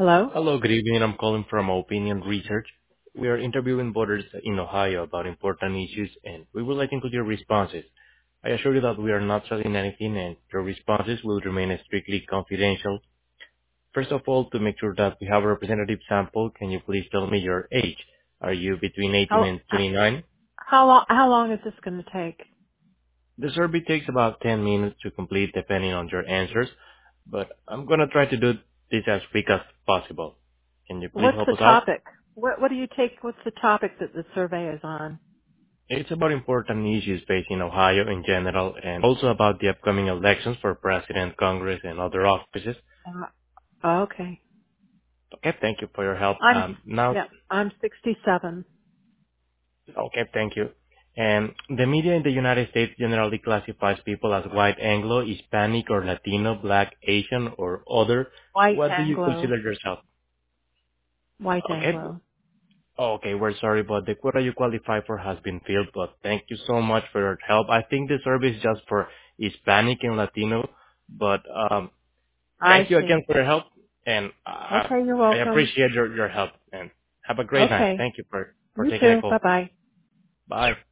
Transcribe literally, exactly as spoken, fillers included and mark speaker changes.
Speaker 1: Hello?
Speaker 2: Hello, good evening. I'm calling from Opinion Research. We are interviewing voters in Ohio about important issues, and we would like to include your responses. I assure you that we are not selling anything, and your responses will remain strictly confidential. First of all, to make sure that we have a representative sample, can you please tell me your age? Are you between eighteen
Speaker 1: How
Speaker 2: and twenty-nine?
Speaker 1: how long how long is this going to take?
Speaker 2: The survey takes about ten minutes to complete depending on your answers, but I'm gonna try to do this as quick as possible. Can you please
Speaker 1: What's
Speaker 2: help
Speaker 1: the
Speaker 2: us out?
Speaker 1: topic? What what do you take? What's the topic that the survey is on?
Speaker 2: It's about important issues facing Ohio in general and also about the upcoming elections for President, Congress, and other offices.
Speaker 1: Uh, oh, okay.
Speaker 2: Okay, thank you for your help.
Speaker 1: I'm
Speaker 2: Um, now,
Speaker 1: yeah. I'm sixty-seven.
Speaker 2: okay, thank you. And the media in the United States generally classifies people as white Anglo, Hispanic, or Latino, Black, Asian, or other.
Speaker 1: White
Speaker 2: What do you
Speaker 1: Anglo.
Speaker 2: consider yourself?
Speaker 1: White
Speaker 2: Okay,
Speaker 1: Anglo.
Speaker 2: okay, we're sorry, but the quota you qualify for has been filled, but thank you so much for your help. I think the survey is just for Hispanic and Latino, but um,
Speaker 1: I
Speaker 2: thank you again
Speaker 1: see.
Speaker 2: for your help, and I,
Speaker 1: Okay, you're
Speaker 2: I
Speaker 1: welcome.
Speaker 2: appreciate your, your help. And have a great night.
Speaker 1: Okay.
Speaker 2: Thank you for, for
Speaker 1: You
Speaker 2: taking a
Speaker 1: too.
Speaker 2: call.
Speaker 1: Bye bye.
Speaker 2: Bye.